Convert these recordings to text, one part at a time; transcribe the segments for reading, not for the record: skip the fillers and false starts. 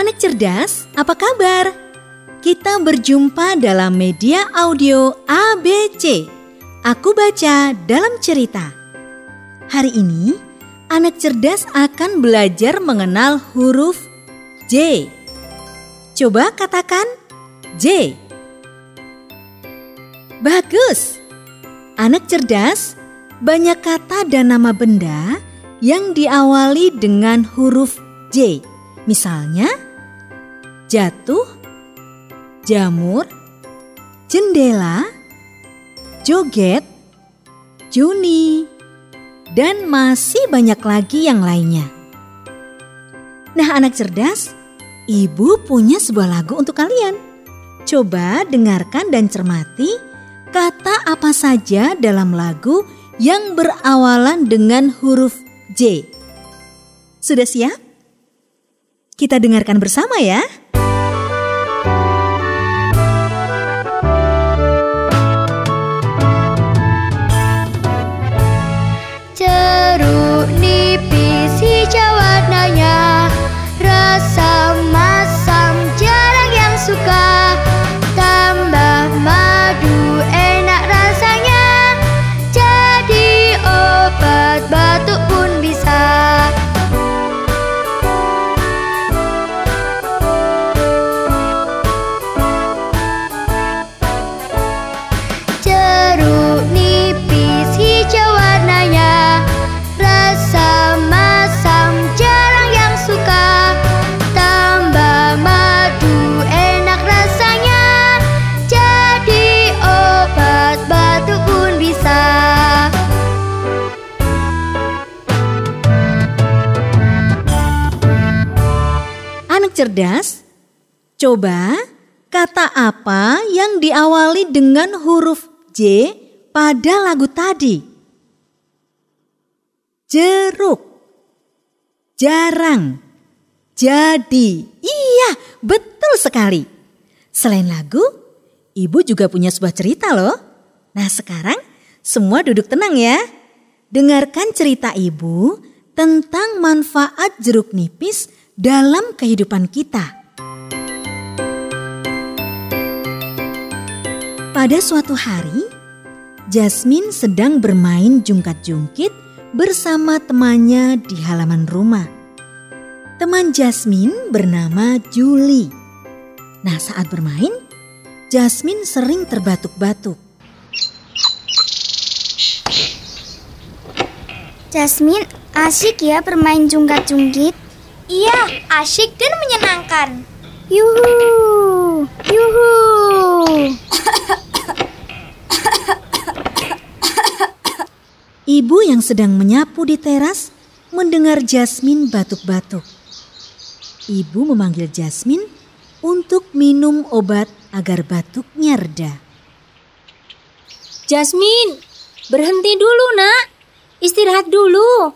Anak cerdas, apa kabar? Kita berjumpa dalam media audio ABC. Aku baca dalam cerita. Hari ini, anak cerdas akan belajar mengenal huruf J. Coba katakan J. Bagus! Anak cerdas, banyak kata dan nama benda yang diawali dengan huruf J. Misalnya, jatuh, jamur, jendela, joget, Juni, dan masih banyak lagi yang lainnya. Nah, anak cerdas, Ibu punya sebuah lagu untuk kalian. Coba dengarkan dan cermati kata apa saja dalam lagu yang berawalan dengan huruf J. Sudah siap? Kita dengarkan bersama ya. Jeruk nipis hijau warnanya, rasa masam jarang yang suka. Tambah madu enak rasanya, jadi obat batuk pun bisa. Jeruk nipis hijau warnanya, rasa masam jarang yang suka. Tambah madu enak rasanya, jadi obat batuk pun bisa. Anak cerdas, coba kata apa yang diawali dengan huruf J pada lagu tadi? Jeruk, jarang, jadi. Iya, betul sekali. Selain lagu, Ibu juga punya sebuah cerita loh. Nah, sekarang semua duduk tenang ya. Dengarkan cerita Ibu tentang manfaat jeruk nipis dalam kehidupan kita. Pada suatu hari, Jasmine sedang bermain jungkat-jungkit bersama temannya di halaman rumah. Teman Jasmine bernama Julie. Nah, saat bermain, Jasmine sering terbatuk-batuk. Jasmine, asik ya bermain jungkat-jungkit. Iya, asyik dan menyenangkan. Yuhu, yuhu. Ibu yang sedang menyapu di teras mendengar Jasmine batuk-batuk. Ibu memanggil Jasmine untuk minum obat agar batuknya reda. Jasmine, berhenti dulu nak. Istirahat dulu.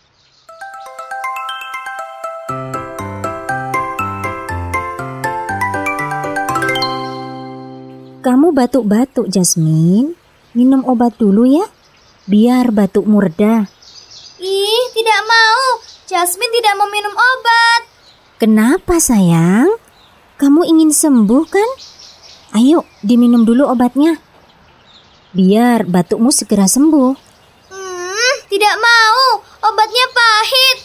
Kamu batuk-batuk, Jasmine. Minum obat dulu ya, biar batukmu reda. Ih, tidak mau. Jasmine tidak mau minum obat. Kenapa sayang? Kamu ingin sembuh kan? Ayo diminum dulu obatnya, biar batukmu segera sembuh. Tidak mau. Obatnya pahit.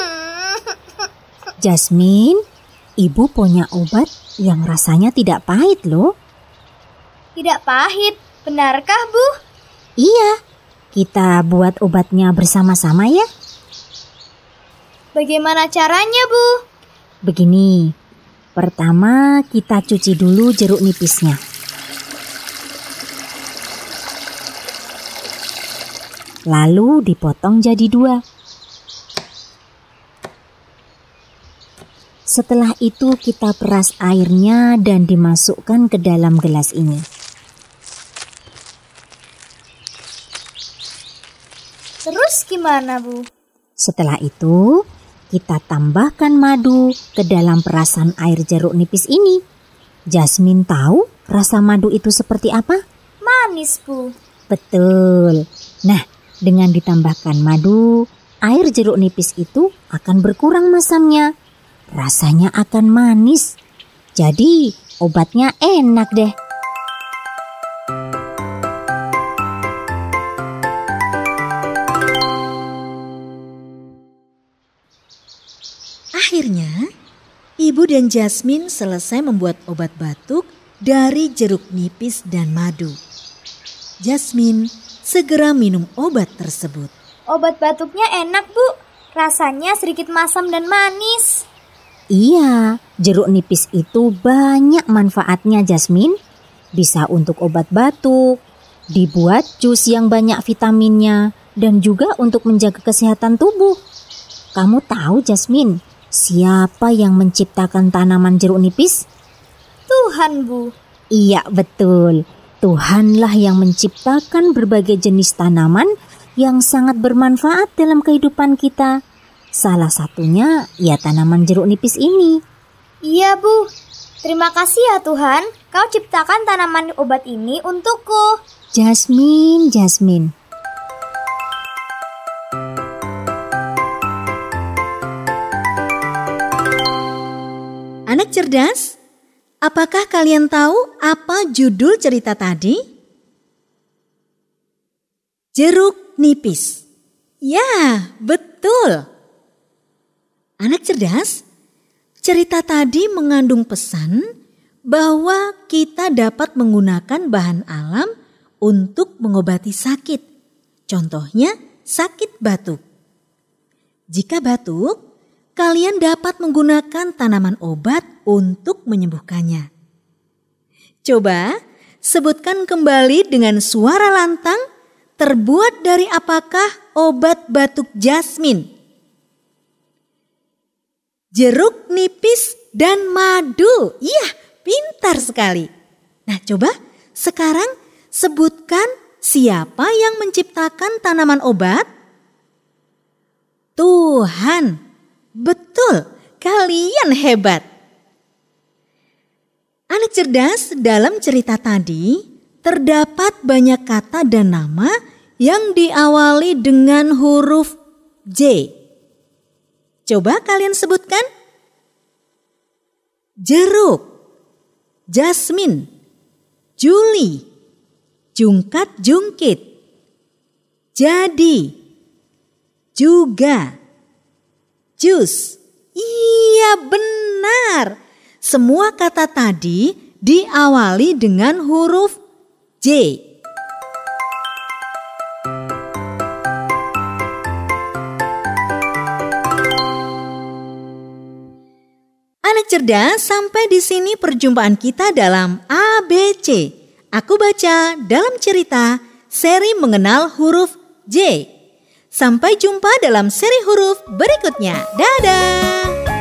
Jasmine, Ibu punya obat yang rasanya tidak pahit loh. Tidak pahit. Benarkah, Bu? Iya, kita buat obatnya bersama-sama ya. Bagaimana caranya, Bu? Begini, pertama kita cuci dulu jeruk nipisnya. Lalu dipotong jadi 2. Setelah itu kita peras airnya dan dimasukkan ke dalam gelas ini. Terus gimana, Bu? Setelah itu, kita tambahkan madu ke dalam perasan air jeruk nipis ini. Jasmine tahu rasa madu itu seperti apa? Manis, Bu. Betul. Nah, dengan ditambahkan madu, air jeruk nipis itu akan berkurang masamnya. rasanya akan manis. Jadi obatnya enak deh. Akhirnya, Ibu dan Jasmine selesai membuat obat batuk dari jeruk nipis dan madu. Jasmine segera minum obat tersebut. Obat batuknya enak, Bu. Rasanya sedikit masam dan manis. Iya, jeruk nipis itu banyak manfaatnya, Jasmine. Bisa untuk obat batuk, dibuat jus yang banyak vitaminnya, dan juga untuk menjaga kesehatan tubuh. Kamu tahu, Jasmine, siapa yang menciptakan tanaman jeruk nipis? Tuhan, Bu. Iya, betul. Tuhanlah yang menciptakan berbagai jenis tanaman yang sangat bermanfaat dalam kehidupan kita. Salah satunya ya tanaman jeruk nipis ini. Iya, Bu. Terima kasih ya Tuhan, Kau ciptakan tanaman obat ini untukku. Jasmine. Anak cerdas, apakah kalian tahu apa judul cerita tadi? Jeruk nipis. Ya, betul. Anak cerdas, cerita tadi mengandung pesan bahwa kita dapat menggunakan bahan alam untuk mengobati sakit. Contohnya, sakit batuk. Jika batuk, kalian dapat menggunakan tanaman obat untuk menyembuhkannya. Coba sebutkan kembali dengan suara lantang, terbuat dari apakah obat batuk Jasmine? Jeruk nipis dan madu. Iya, pintar sekali. Nah, coba sekarang sebutkan siapa yang menciptakan tanaman obat? Tuhan. Betul, kalian hebat. Anak cerdas, dalam cerita tadi terdapat banyak kata dan nama yang diawali dengan huruf J. Coba kalian sebutkan. Jeruk, Jasmine, Juli, jungkat-jungkit, jadi, juga, jus. Iya, benar. Semua kata tadi diawali dengan huruf J. Anak cerdas, sampai di sini perjumpaan kita dalam ABC. Aku baca dalam cerita seri mengenal huruf J. Sampai jumpa dalam seri huruf berikutnya. Dadah!